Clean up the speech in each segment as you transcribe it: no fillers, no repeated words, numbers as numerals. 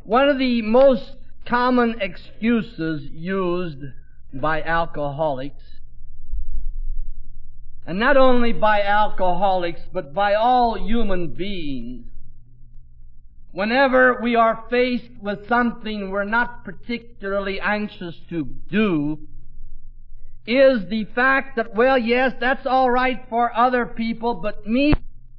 One of the most common excuses used by alcoholics, and not only by alcoholics, but by all human beings, whenever we are faced with something we're not particularly anxious to do, is the fact that, well, yes, that's all right for other people, but me,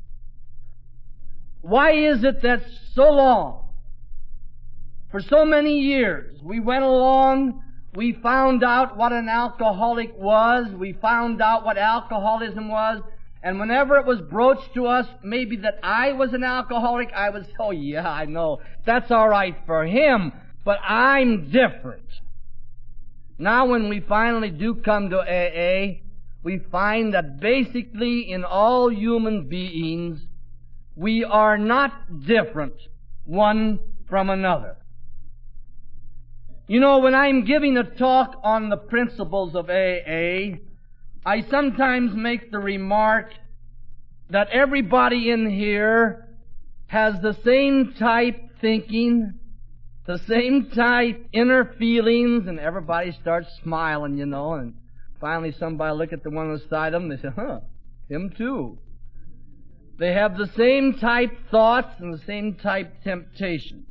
why is it that so long, for so many years, we went along, we found out what an alcoholic was, we found out what alcoholism was, and whenever it was broached to us, maybe that I was an alcoholic, I would say, oh yeah, I know, that's all right for him, but I'm different. Now when we finally do come to AA, we find that basically in all human beings, we are not different one from another. You know, when I'm giving a talk on the principles of AA, I sometimes make the remark that everybody in here has the same type thinking, the same type inner feelings, and everybody starts smiling, you know, and finally somebody look at the one beside them, and they say, him too. They have the same type thoughts and the same type temptations.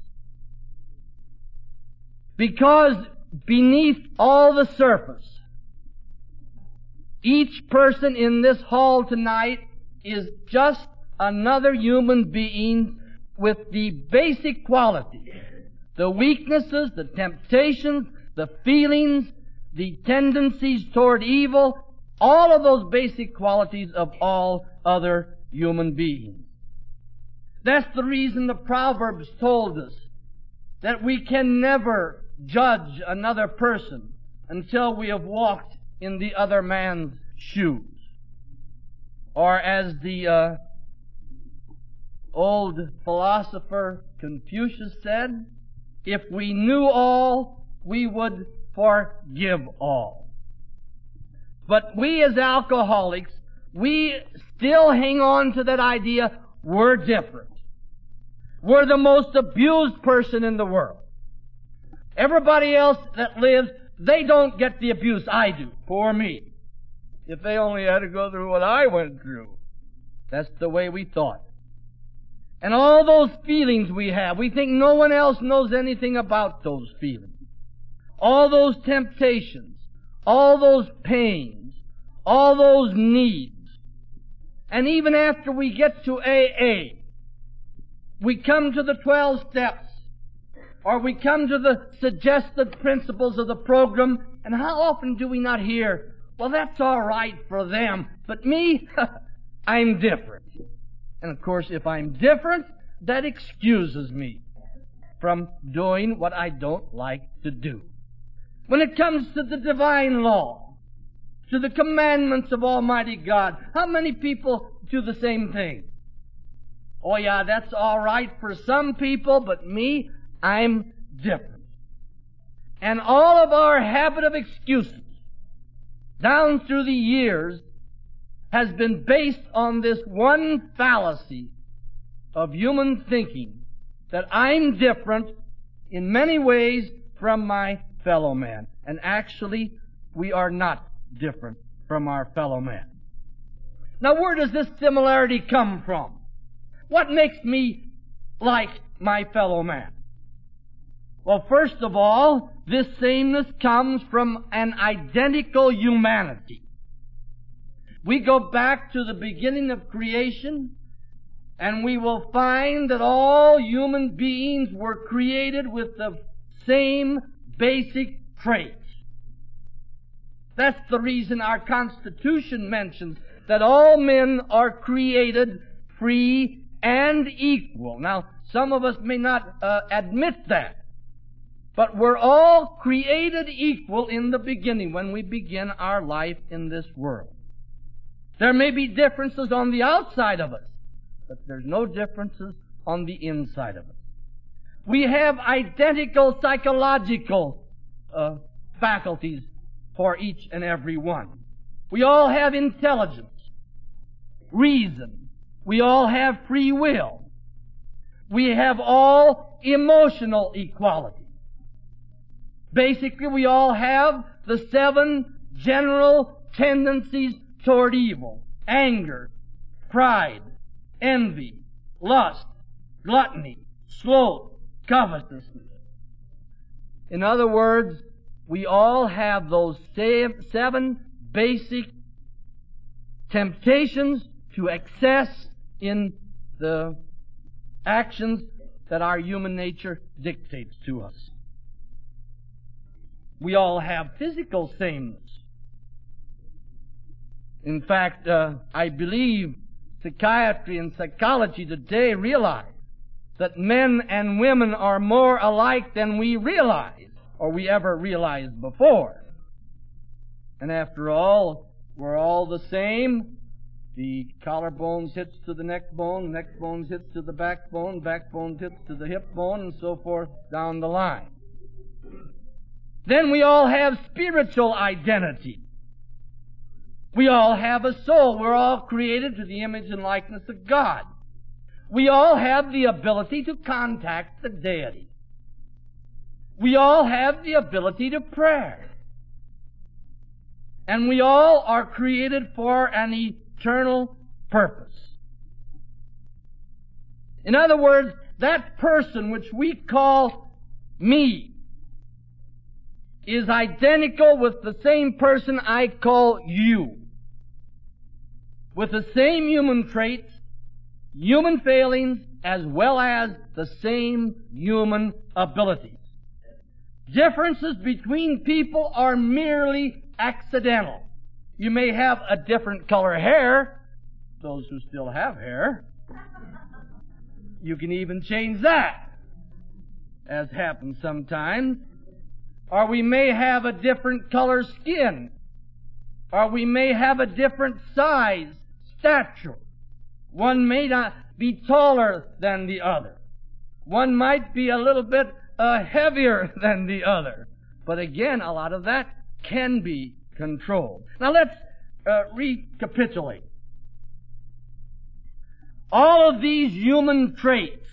Because beneath all the surface, each person in this hall tonight is just another human being with the basic qualities, the weaknesses, the temptations, the feelings, the tendencies toward evil, all of those basic qualities of all other human beings. That's the reason the Proverbs told us that we can never judge another person until we have walked in the other man's shoes. Or as the old philosopher Confucius said, if we knew all, we would forgive all. But we as alcoholics, we still hang on to that idea, we're different. We're the most abused person in the world. Everybody else that lives, they don't get the abuse I do. Poor me. If they only had to go through what I went through. That's the way we thought. And all those feelings we have, we think no one else knows anything about those feelings. All those temptations, all those pains, all those needs. And even after we get to AA, we come to the 12 steps, or we come to the suggested principles of the program, and how often do we not hear, well, that's all right for them, but me, I'm different. And of course, if I'm different, that excuses me from doing what I don't like to do. When it comes to the divine law, to the commandments of Almighty God, how many people do the same thing? Oh yeah, that's all right for some people, but me, I'm different. And all of our habit of excuses down through the years has been based on this one fallacy of human thinking, that I'm different in many ways from my fellow man. And actually, we are not different from our fellow man. Now, where does this similarity come from? What makes me like my fellow man? Well, first of all, this sameness comes from an identical humanity. We go back to the beginning of creation, and we will find that all human beings were created with the same basic traits. That's the reason our Constitution mentions that all men are created free and equal. Now, some of us may not admit that, but we're all created equal in the beginning when we begin our life in this world. There may be differences on the outside of us, but there's no differences on the inside of us. We have identical psychological faculties for each and every one. We all have intelligence, reason. We all have free will. We have all emotional equality. Basically, we all have the 7 general tendencies toward evil: anger, pride, envy, lust, gluttony, sloth, covetousness. In other words, we all have those 7 basic temptations to excess in the actions that our human nature dictates to us. We all have physical sameness. In fact, I believe psychiatry and psychology today realize that men and women are more alike than we realize, or we ever realized before. And after all, we're all the same. The collarbone hits to the neck bone hits to the backbone hits to the hip bone, and so forth down the line. Then we all have spiritual identity. We all have a soul. We're all created to the image and likeness of God. We all have the ability to contact the deity. We all have the ability to pray. And we all are created for an eternal purpose. In other words, that person which we call me is identical with the same person I call you, with the same human traits, human failings, as well as the same human abilities. Differences between people are merely accidental. You may have a different color hair, those who still have hair. You can even change that, as happens sometimes. Or we may have a different color skin. Or we may have a different size, stature. One may not be taller than the other. One might be a little bit heavier than the other. But again, a lot of that can be controlled. Now let's recapitulate. All of these human traits,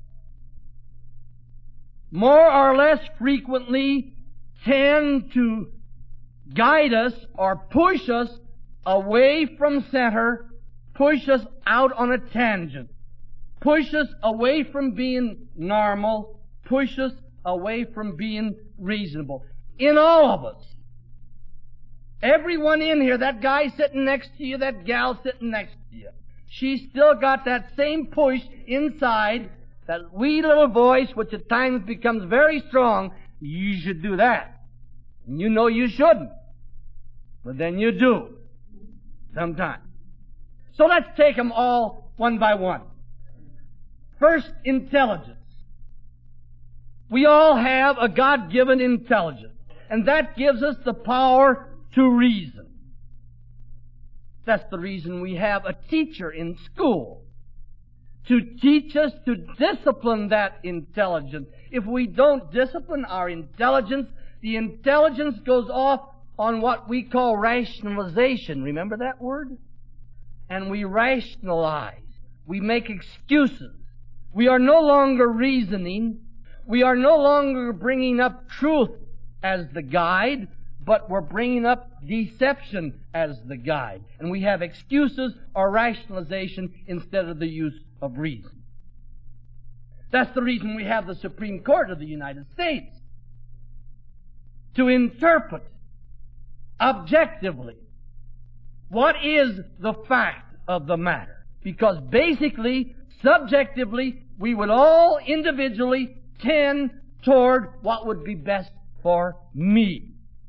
more or less frequently, tend to guide us or push us away from center, push us out on a tangent, push us away from being normal, push us away from being reasonable. In all of us. Everyone in here, that guy sitting next to you, that gal sitting next to you, she's still got that same push inside, that wee little voice which at times becomes very strong. You should do that. And you know you shouldn't. But then you do. Sometimes. So let's take them all one by one. First, intelligence. We all have a God-given intelligence. And that gives us the power to reason. That's the reason we have a teacher in school, to teach us to discipline that intelligence. If we don't discipline our intelligence, the intelligence goes off on what we call rationalization. Remember that word? And we rationalize. We make excuses. We are no longer reasoning. We are no longer bringing up truth as the guide, but we're bringing up deception as the guide. And we have excuses or rationalization instead of the use of reason. That's the reason we have the Supreme Court of the United States, to interpret objectively what is the fact of the matter. Because basically, subjectively, we would all individually tend toward what would be best for me.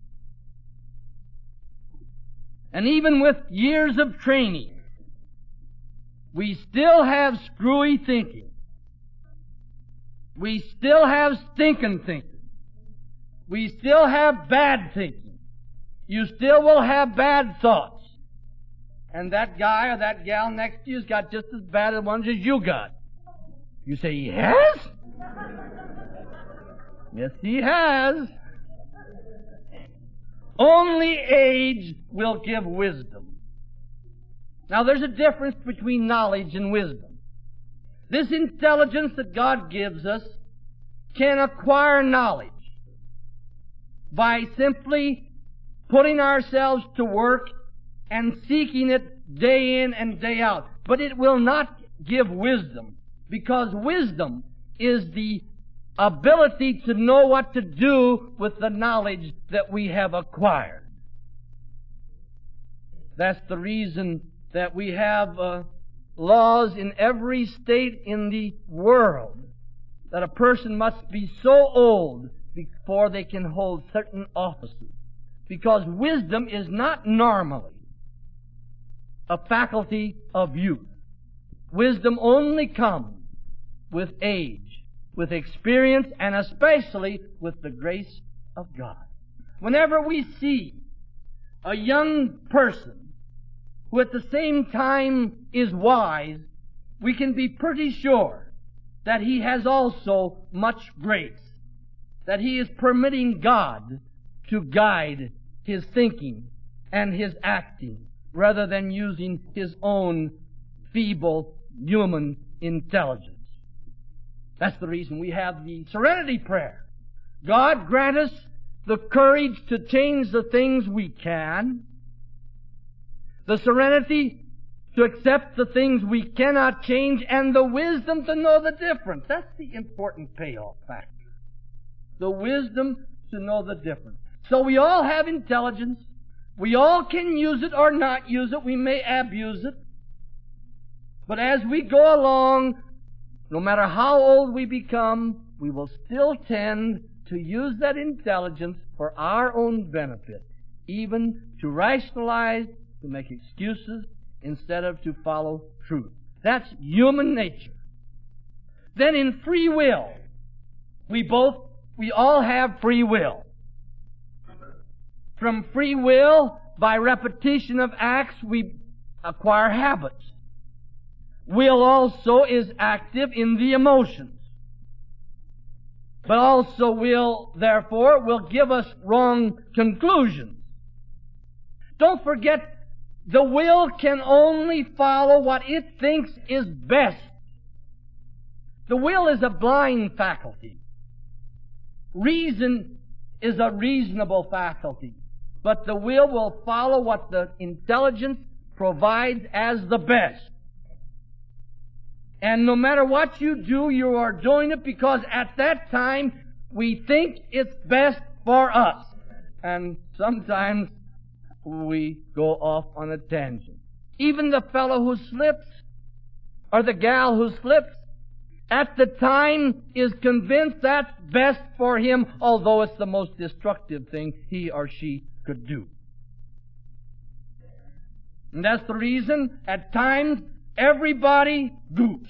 And even with years of training, we still have screwy thinking. We still have stinking thinking. We still have bad thinking. You still will have bad thoughts. And that guy or that gal next to you's got just as bad as ones as you got. You say, he has? Yes, he has. Only age will give wisdom. Now, there's a difference between knowledge and wisdom. This intelligence that God gives us can acquire knowledge by simply putting ourselves to work and seeking it day in and day out. But it will not give wisdom, because wisdom is the ability to know what to do with the knowledge that we have acquired. That's the reason that we have laws in every state in the world that a person must be so old before they can hold certain offices. Because wisdom is not normally a faculty of youth. Wisdom only comes with age, with experience, and especially with the grace of God. Whenever we see a young person who at the same time is wise, we can be pretty sure that he has also much grace, that he is permitting God to guide his thinking and his acting, rather than using his own feeble human intelligence. That's the reason we have the serenity prayer. God grant us the courage to change the things we can, the serenity to accept the things we cannot change, and the wisdom to know the difference. That's the important payoff factor. The wisdom to know the difference. So we all have intelligence. We all can use it or not use it. We may abuse it. But as we go along, no matter how old we become, we will still tend to use that intelligence for our own benefit, even to rationalize, to make excuses, instead of to follow truth. That's human nature. Then in free will, we all have free will. From free will, by repetition of acts, we acquire habits. Will also is active in the emotions. But also will, therefore, will give us wrong conclusions. Don't forget, the will can only follow what it thinks is best. The will is a blind faculty. Reason is a reasonable faculty. But the will follow what the intelligence provides as the best. And no matter what you do, you are doing it because at that time we think it's best for us. And sometimes we go off on a tangent. Even the fellow who slips, or the gal who slips, at the time is convinced that's best for him, although it's the most destructive thing he or she could do. And that's the reason at times everybody goops.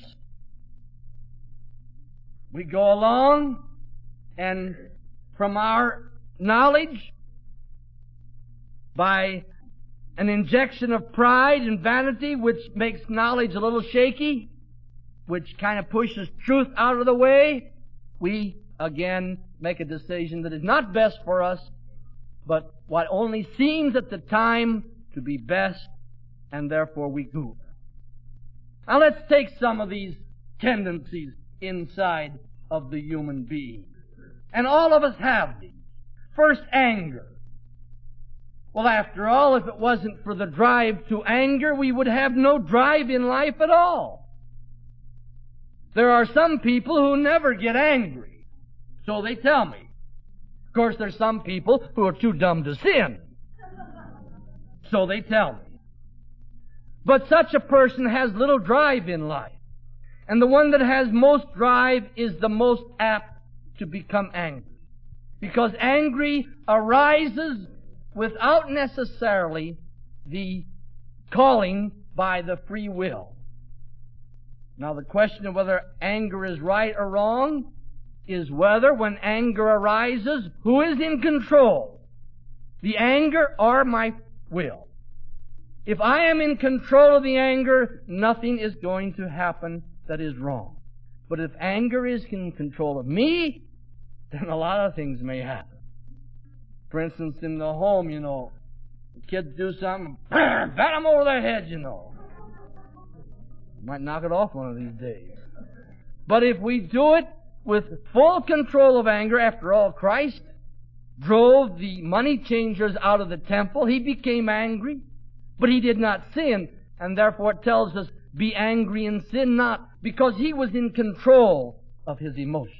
We go along, and from our knowledge, by an injection of pride and vanity, which makes knowledge a little shaky, which kind of pushes truth out of the way, we again make a decision that is not best for us, but what only seems at the time to be best, and therefore we goop. Now let's take some of these tendencies inside of the human being. And all of us have these. First, anger. Well, after all, if it wasn't for the drive to anger, we would have no drive in life at all. There are some people who never get angry, so they tell me. Of course, there's some people who are too dumb to sin, so they tell me. But such a person has little drive in life. And the one that has most drive is the most apt to become angry. Because angry arises without necessarily the calling by the free will. Now the question of whether anger is right or wrong is whether, when anger arises, who is in control? The anger or my will? If I am in control of the anger, nothing is going to happen that is wrong. But if anger is in control of me, then a lot of things may happen. For instance, in the home, the kids do something, bat them over their head, Might knock it off one of these days. But if we do it with full control of anger. After all, Christ drove the money changers out of the temple. He became angry, but He did not sin, and therefore it tells us, be angry and sin not, because He was in control of His emotions.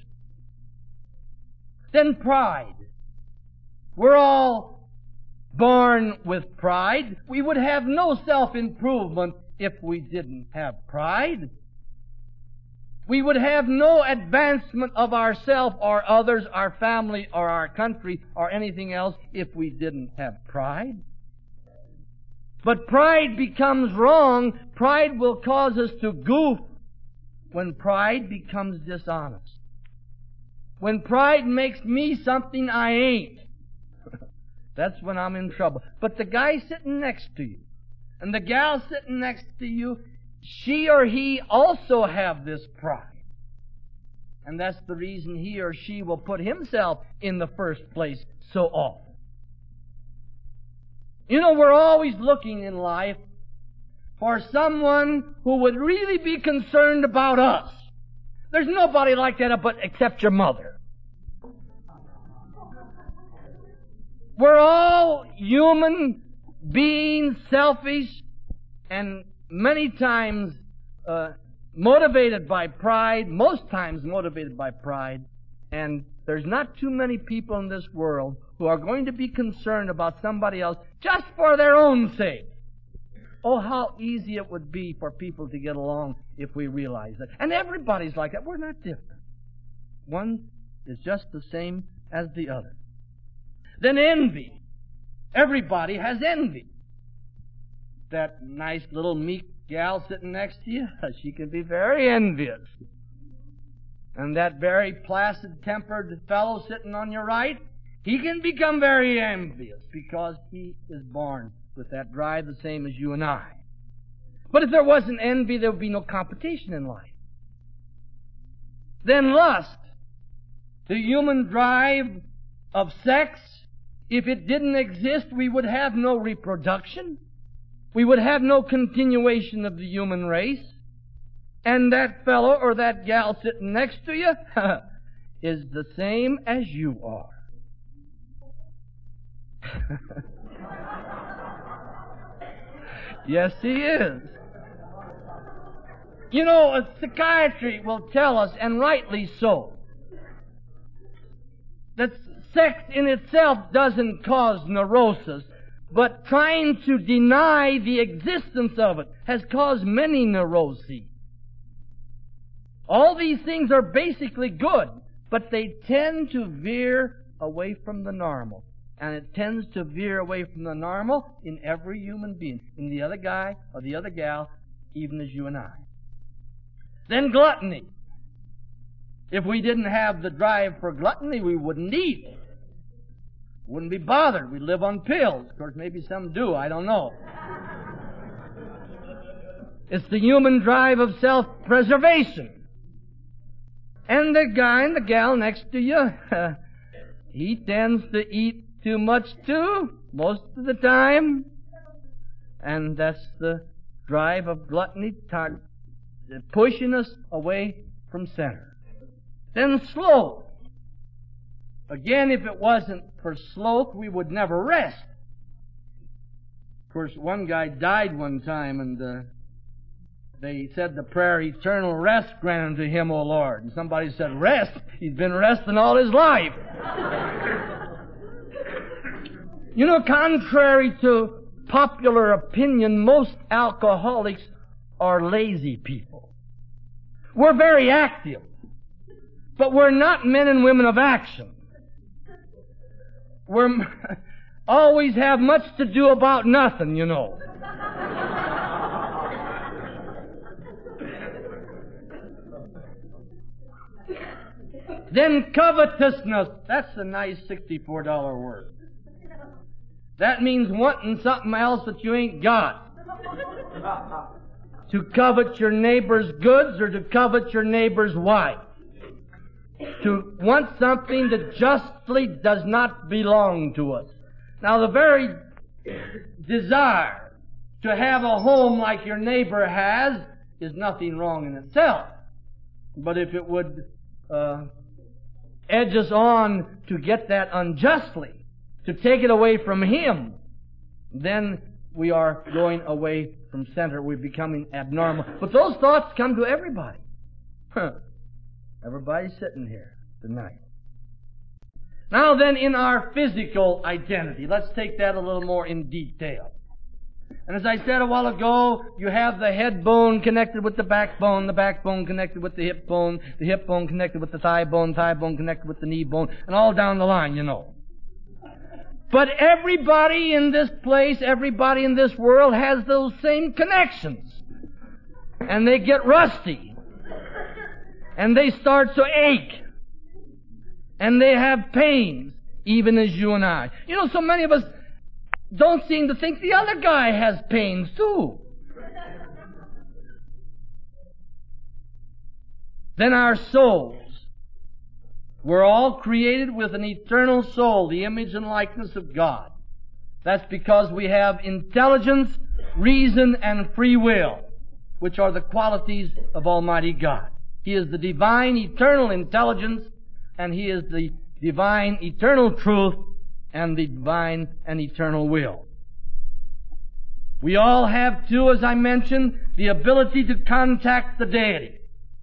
Then pride. We're all born with pride. We would have no self-improvement if we didn't have pride. We would have no advancement of ourselves or others, our family or our country or anything else if we didn't have pride. But pride becomes wrong. Pride will cause us to goof when pride becomes dishonest. When pride makes me something I ain't, that's when I'm in trouble. But the guy sitting next to you and the gal sitting next to you, she or he also have this pride. And that's the reason he or she will put himself in the first place so often. You know, we're always looking in life for someone who would really be concerned about us. There's nobody like that except your mother. We're all human beings, selfish, and many times motivated by pride, most times motivated by pride. And there's not too many people in this world who are going to be concerned about somebody else just for their own sake. Oh, how easy it would be for people to get along if we realize that. And everybody's like that. We're not different. One is just the same as the other. Then envy. Everybody has envy. That nice little meek gal sitting next to you, she can be very envious. And that very placid-tempered fellow sitting on your right, he can become very envious because he is born with that drive the same as you and I. But if there wasn't envy, there would be no competition in life. Then lust, the human drive of sex. If it didn't exist, we would have no reproduction. We would have no continuation of the human race. And that fellow or that gal sitting next to you is the same as you are. Yes, he is. You know, psychiatry will tell us, and rightly so, that sex in itself doesn't cause neurosis, but trying to deny the existence of it has caused many neuroses. All these things are basically good, but they tend to veer away from the normal. And it tends to veer away from the normal in every human being, in the other guy or the other gal, even as you and I. Then gluttony. If we didn't have the drive for gluttony, we wouldn't eat. Wouldn't be bothered. We'd live on pills. Of course, maybe some do. I don't know. It's the human drive of self-preservation. And the guy and the gal next to you, he tends to eat too much too, most of the time. And that's the drive of gluttony, pushing us away from center. Then sloth. Again, if it wasn't for sloth, we would never rest. Of course, one guy died one time, and they said the prayer, eternal rest grant unto him, O Lord. And somebody said, rest? He's been resting all his life. You know, contrary to popular opinion, most alcoholics are lazy people. We're very active, but we're not men and women of action. We always have much to do about nothing, you know. Then covetousness. That's a nice $64 word. That means wanting something else that you ain't got. To covet your neighbor's goods or to covet your neighbor's wife. To want something that justly does not belong to us. Now, the very desire to have a home like your neighbor has is nothing wrong in itself. But if it would edges on to get that unjustly, to take it away from Him, then we are going away from center. We're becoming abnormal. But those thoughts come to everybody. Everybody's sitting here tonight. Now then, in our physical identity, let's take that a little more in detail. And as I said a while ago, you have the head bone connected with the backbone connected with the hip bone connected with the thigh bone connected with the knee bone, and all down the line, you know. But everybody in this place, everybody in this world has those same connections. And they get rusty. And they start to ache. And they have pains, even as you and I. You know, so many of us don't seem to think the other guy has pains too. Then our souls. We're all created with an eternal soul, the image and likeness of God. That's because we have intelligence, reason, and free will, which are the qualities of Almighty God. He is the divine, eternal intelligence, and He is the divine, eternal truth, and the divine and eternal will. We all have, too, as I mentioned, the ability to contact the deity.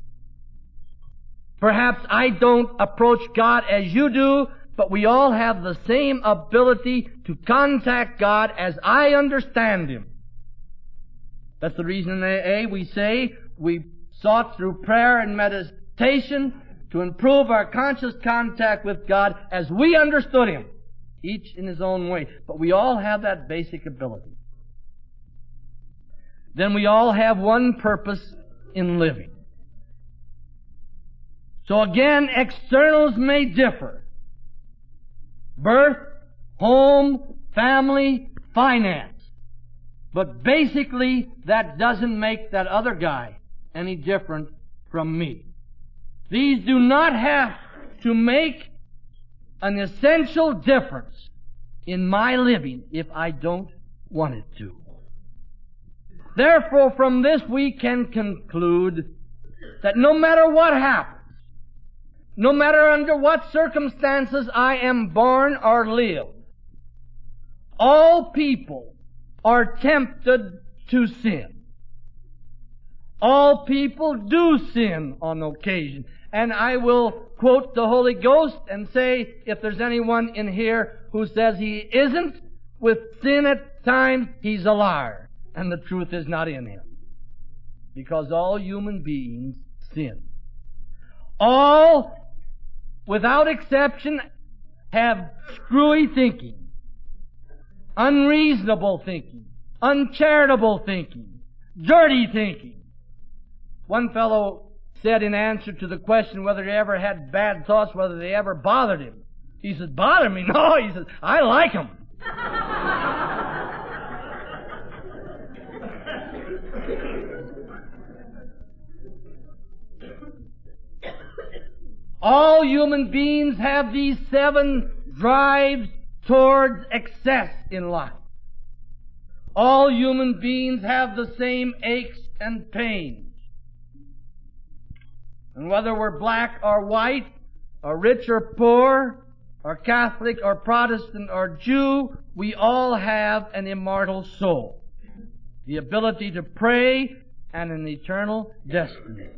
Perhaps I don't approach God as you do, but we all have the same ability to contact God as I understand Him. That's the reason in AA we say we sought through prayer and meditation to improve our conscious contact with God as we understood Him, each in his own way. But we all have that basic ability. Then we all have one purpose in living. So again, externals may differ. Birth, home, family, finance. But basically, that doesn't make that other guy any different from me. These do not have to make an essential difference in my living if I don't want it to. Therefore, from this we can conclude that no matter what happens, no matter under what circumstances I am born or live, all people are tempted to sin. All people do sin on occasion. And I will quote the Holy Ghost and say, if there's anyone in here who says he isn't with sin at times, he's a liar. And the truth is not in him. Because all human beings sin. All, without exception, have screwy thinking, unreasonable thinking, uncharitable thinking, dirty thinking. One fellow said in answer to the question whether he ever had bad thoughts, whether they ever bothered him. He said, bother me? No, he said, I like them. All human beings have these 7 drives towards excess in life. All human beings have the same aches and pains. And whether we're black or white, or rich or poor, or Catholic or Protestant or Jew, we all have an immortal soul, the ability to pray, and an eternal destiny.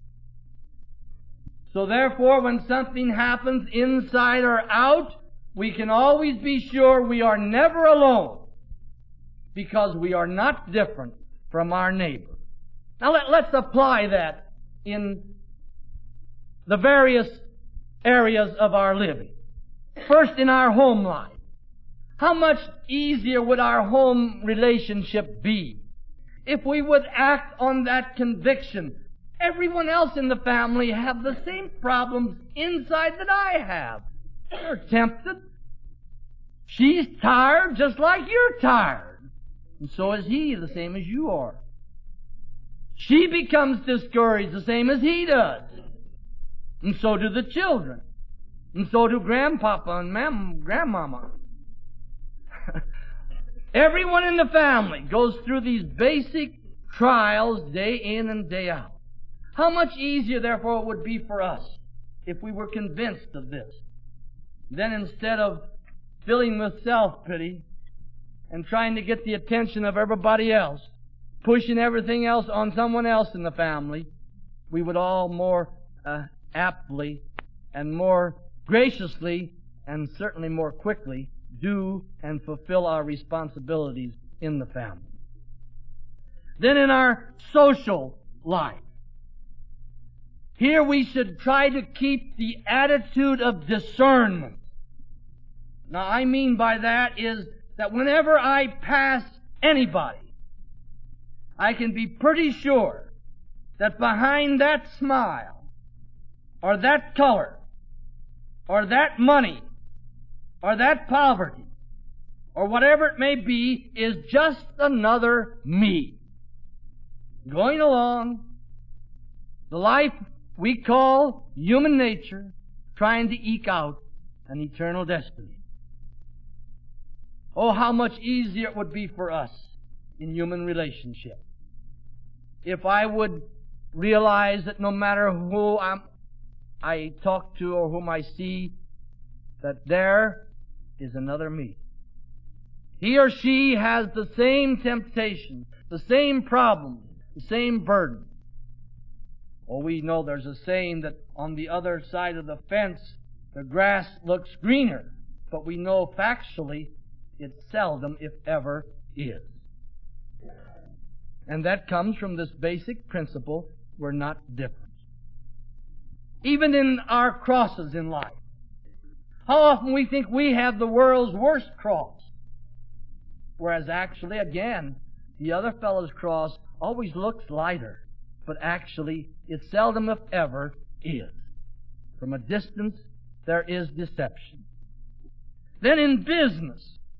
So therefore, when something happens inside or out, we can always be sure we are never alone, because we are not different from our neighbor. Now let's apply that in the various areas of our living. First, in our home life. How much easier would our home relationship be if we would act on that conviction? Everyone else in the family have the same problems inside that I have. They're tempted. She's tired just like you're tired. And so is he, the same as you are. She becomes discouraged the same as he does. And so do the children. And so do grandpapa and grandmama. Everyone in the family goes through these basic trials day in and day out. How much easier, therefore, it would be for us if we were convinced of this, then instead of filling with self-pity and trying to get the attention of everybody else, pushing everything else on someone else in the family, we would all more aptly and more graciously and certainly more quickly do and fulfill our responsibilities in the family. Then in our social life, here we should try to keep the attitude of discernment. Now I mean by that is that whenever I pass anybody, I can be pretty sure that behind that smile, or that color, or that money, or that poverty, or whatever it may be, is just another me. Going along the life we call human nature, trying to eke out an eternal destiny. Oh, how much easier it would be for us in human relationship if I would realize that no matter who I talk to or whom I see, that there is another me. He or she has the same temptation, the same problems, the same burden. Oh, we know there's a saying that on the other side of the fence, the grass looks greener, but we know factually it seldom, if ever, is. And that comes from this basic principle: we're not different. Even in our crosses in life, how often we think we have the world's worst cross, whereas actually, again, the other fellow's cross always looks lighter, but actually it seldom, if ever, is. From a distance, there is deception. Then in business,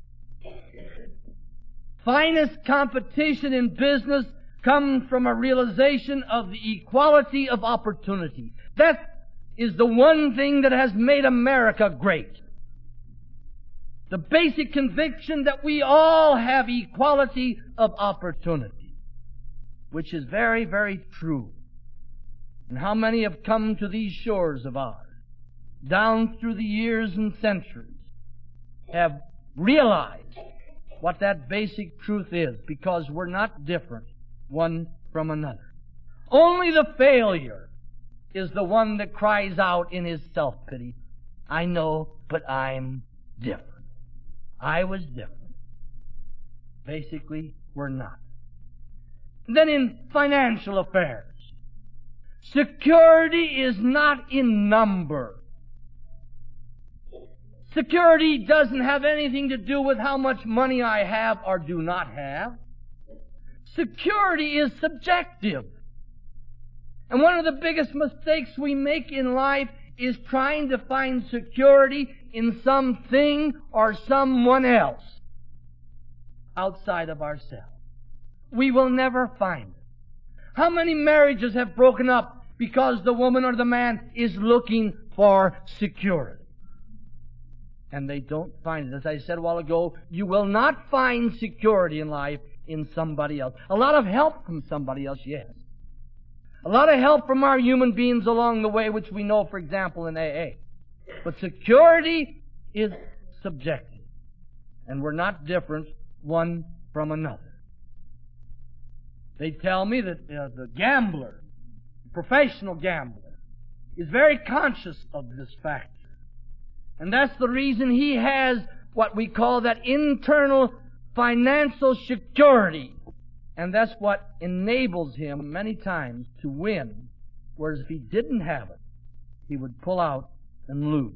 finest competition in business comes from a realization of the equality of opportunity. That is the one thing that has made America great. The basic conviction that we all have equality of opportunity, which is very, very true. And how many have come to these shores of ours, down through the years and centuries, have realized what that basic truth is, because we're not different one from another. Only the failure is the one that cries out in his self-pity, I know, but I'm different. I was different. Basically, we're not. Then in financial affairs, security is not in number. Security doesn't have anything to do with how much money I have or do not have. Security is subjective. And one of the biggest mistakes we make in life is trying to find security in something or someone else outside of ourselves. We will never find it. How many marriages have broken up because the woman or the man is looking for security? And they don't find it. As I said a while ago, you will not find security in life in somebody else. A lot of help from somebody else, yes. A lot of help from our human beings along the way, which we know, for example, in AA. But security is subjective. And we're not different one from another. They tell me that the gambler, the professional gambler, is very conscious of this factor. And that's the reason he has what we call that internal financial security. And that's what enables him many times to win. Whereas if he didn't have it, he would pull out and lose.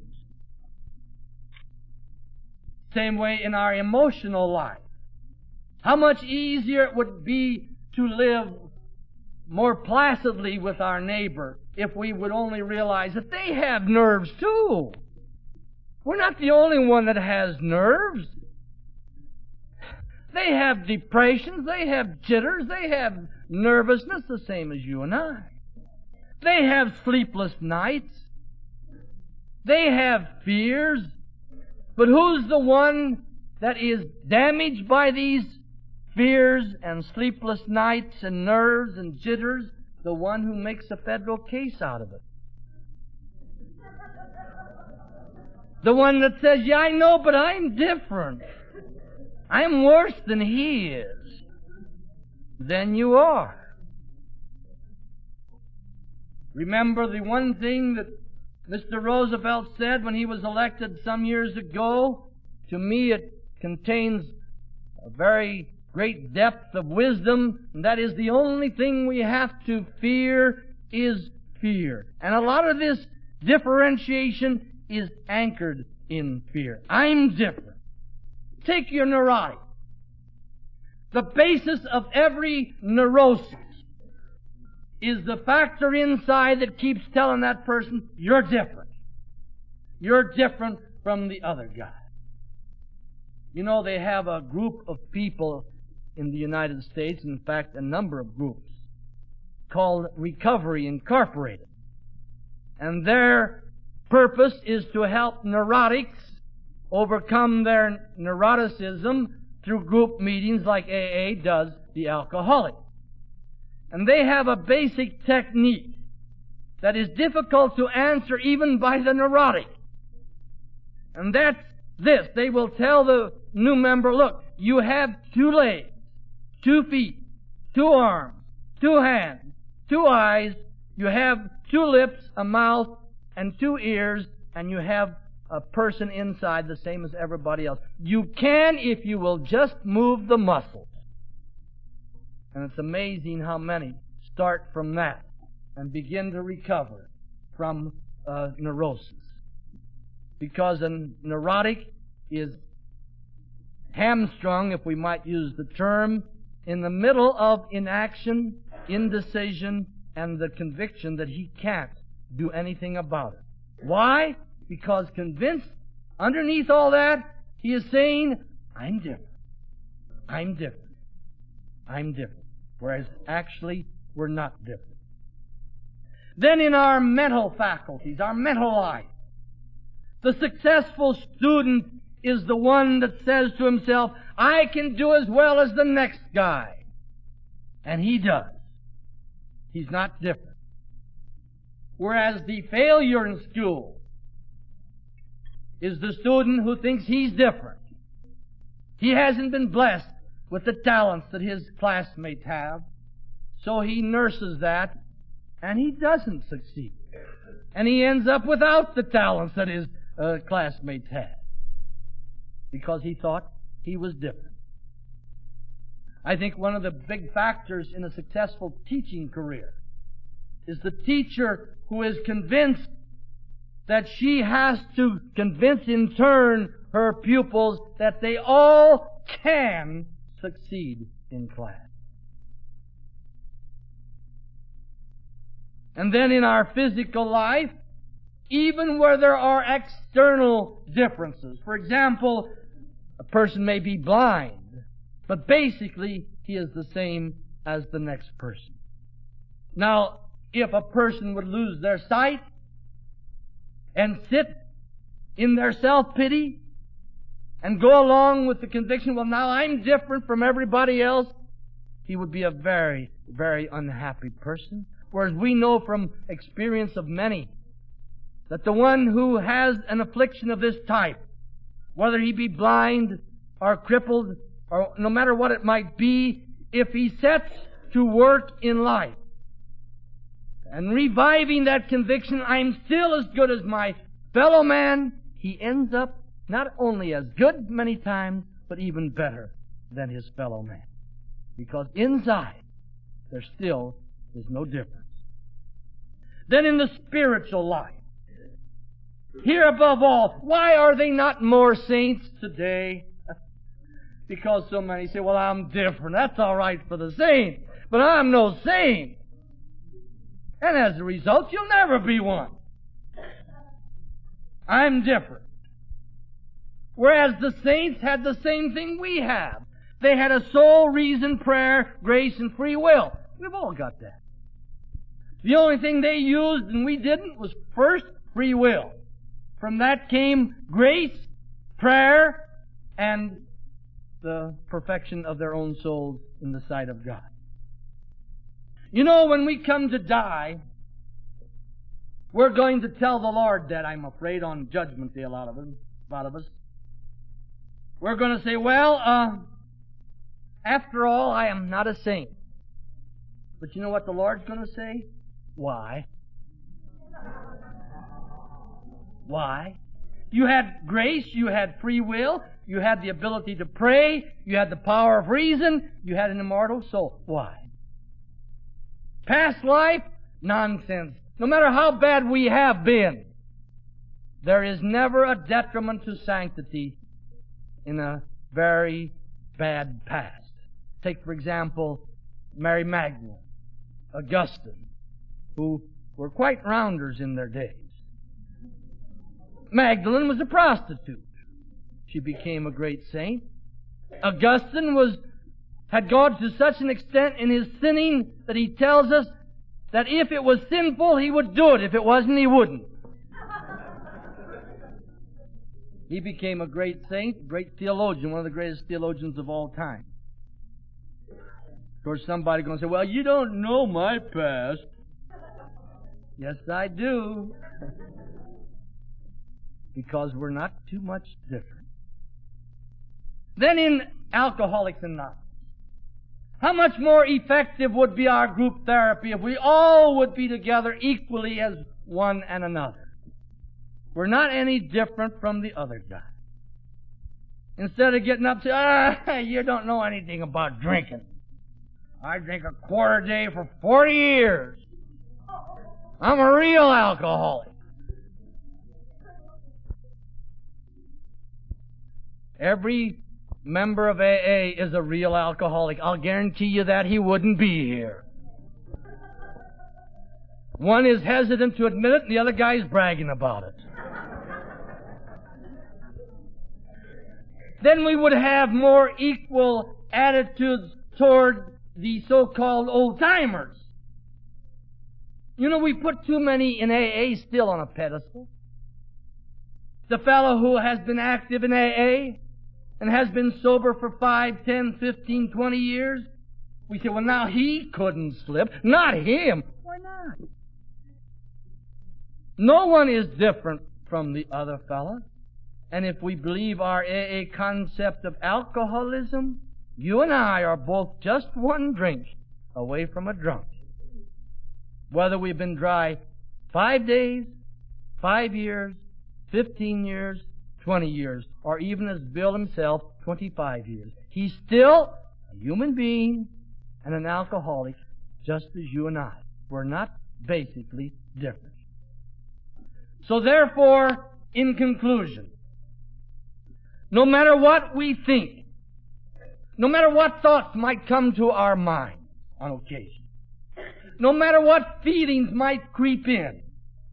Same way in our emotional life. How much easier it would be to live more placidly with our neighbor if we would only realize that they have nerves too. We're not the only one that has nerves. They have depressions, they have jitters, they have nervousness the same as you and I. They have sleepless nights. They have fears. But who's the one that is damaged by these fears and sleepless nights and nerves and jitters? The one who makes a federal case out of it. The one that says, yeah, I know, but I'm different. I'm worse than he is. Then you are. Remember the one thing that Mr. Roosevelt said when he was elected some years ago? To me, it contains a very great depth of wisdom, and that is the only thing we have to fear is fear. And a lot of this differentiation is anchored in fear. I'm different. Take your neurotic. The basis of every neurosis is the factor inside that keeps telling that person, you're different. You're different from the other guy. You know, they have a group of people in the United States, in fact, a number of groups, called Recovery Incorporated. And their purpose is to help neurotics overcome their neuroticism through group meetings like AA does the alcoholic. And they have a basic technique that is difficult to answer even by the neurotic. And that's this. They will tell the new member, look, you have 2 legs, 2 feet, 2 arms, 2 hands, 2 eyes, you have 2 lips, a mouth, and 2 ears, and you have a person inside the same as everybody else. You can if you will just move the muscles. And it's amazing how many start from that and begin to recover from neurosis. Because a neurotic is hamstrung, if we might use the term, in the middle of inaction, indecision, and the conviction that he can't do anything about it. Why? Because convinced, underneath all that, he is saying, I'm different. I'm different. I'm different. Whereas actually, we're not different. Then in our mental faculties, our mental life, the successful student is the one that says to himself, I can do as well as the next guy. And he does. He's not different. Whereas the failure in school is the student who thinks he's different. He hasn't been blessed with the talents that his classmates have. So he nurses that, and he doesn't succeed. And he ends up without the talents that his classmates had. Because he thought he was different. I think one of the big factors in a successful teaching career is the teacher who is convinced that she has to convince in turn her pupils that they all can succeed in class. And then in our physical life, even where there are external differences. For example, a person may be blind, but basically he is the same as the next person. Now, if a person would lose their sight and sit in their self-pity and go along with the conviction, well, now I'm different from everybody else, he would be a very, very unhappy person. Whereas we know from experience of many that the one who has an affliction of this type, whether he be blind or crippled or no matter what it might be, if he sets to work in life and reviving that conviction, I'm still as good as my fellow man, he ends up not only as good many times, but even better than his fellow man. Because inside, there still is no difference. Then in the spiritual life, here above all, why are they not more saints today? Because so many say, well, I'm different. That's all right for the saints, but I'm no saint. And as a result, you'll never be one. I'm different. Whereas the saints had the same thing we have. They had a soul, reason, prayer, grace, and free will. We've all got that. The only thing they used and we didn't was first free will. From that came grace, prayer, and the perfection of their own souls in the sight of God. You know, when we come to die, We're going to tell the Lord that, I'm afraid, on Judgment Day, a lot of us. We're going to say, well, after all, I am not a saint. But you know what the Lord's going to say? Why? Why? You had grace, you had free will, you had the ability to pray, you had the power of reason, you had an immortal soul. Why? Past life? Nonsense. No matter how bad we have been, there is never a detriment to sanctity in a very bad past. Take, for example, Mary Magdalene, Augustine, who were quite rounders in their days. Magdalene was a prostitute. She became a great saint. Augustine had gone to such an extent in his sinning that he tells us that if it was sinful, he would do it. If it wasn't, he wouldn't. He became a great saint, a great theologian, one of the greatest theologians of all time. Of course, somebody's going to say, well, you don't know my past. Yes, I do. Because we're not too much different. Then in Alcoholics Anonymous, how much more effective would be our group therapy if we all would be together equally as one and another? We're not any different from the other guy. Instead of getting up to, you don't know anything about drinking. I drink a quart a day for 40 years. I'm a real alcoholic. Every member of AA is a real alcoholic. I'll guarantee you that he wouldn't be here. One is hesitant to admit it, and the other guy is bragging about it. Then we would have more equal attitudes toward the so-called old-timers. You know, we put too many in AA still on a pedestal. The fellow who has been active in AA and has been sober for 5, 10, 15, 20 years, we say, well, now he couldn't slip. Not him. Why not? No one is different from the other fellow. And if we believe our AA concept of alcoholism, you and I are both just one drink away from a drunk. Whether we've been dry 5 days, 5 years, 15 years, 20 years, or even as Bill himself, 25 years. He's still a human being and an alcoholic, just as you and I. We're not basically different. So therefore, in conclusion, no matter what we think, no matter what thoughts might come to our mind on occasion, no matter what feelings might creep in,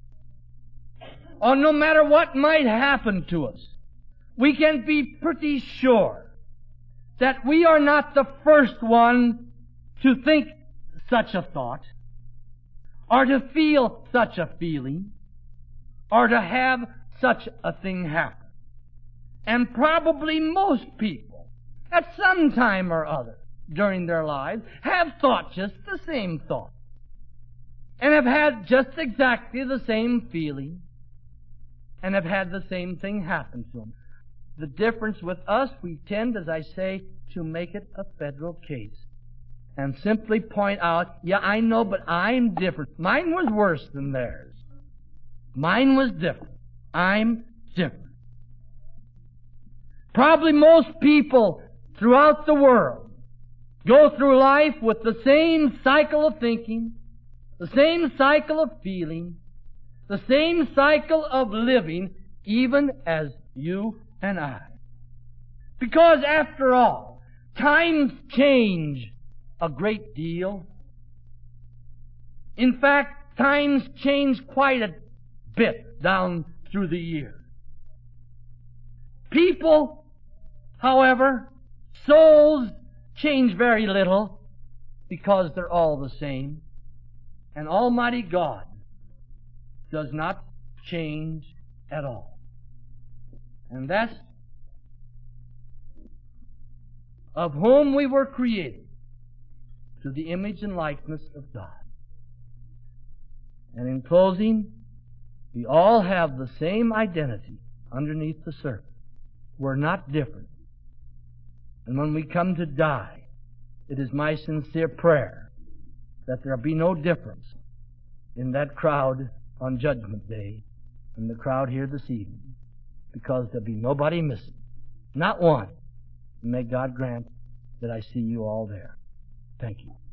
or no matter what might happen to us, we can be pretty sure that we are not the first one to think such a thought, or to feel such a feeling, or to have such a thing happen. And probably most people, at some time or other during their lives, have thought just the same thought, and have had just exactly the same feeling, and have had the same thing happen to them. The difference with us, we tend, as I say, to make it a federal case. And simply point out, yeah, I know, but I'm different. Mine was worse than theirs. Mine was different. I'm different. Probably most people throughout the world go through life with the same cycle of thinking, the same cycle of feeling, the same cycle of living, even as you and I. Because after all, times change a great deal. In fact, times change quite a bit down through the years. People, however, souls change very little because they're all the same. And Almighty God does not change at all. And that's of whom we were created to the image and likeness of God. And in closing, We all have the same identity underneath the surface. We're not different. And when we come to die, it is my sincere prayer that there be no difference in that crowd on Judgment Day and the crowd here this evening, because there'll be nobody missing. Not one. And may God grant that I see you all there. Thank you.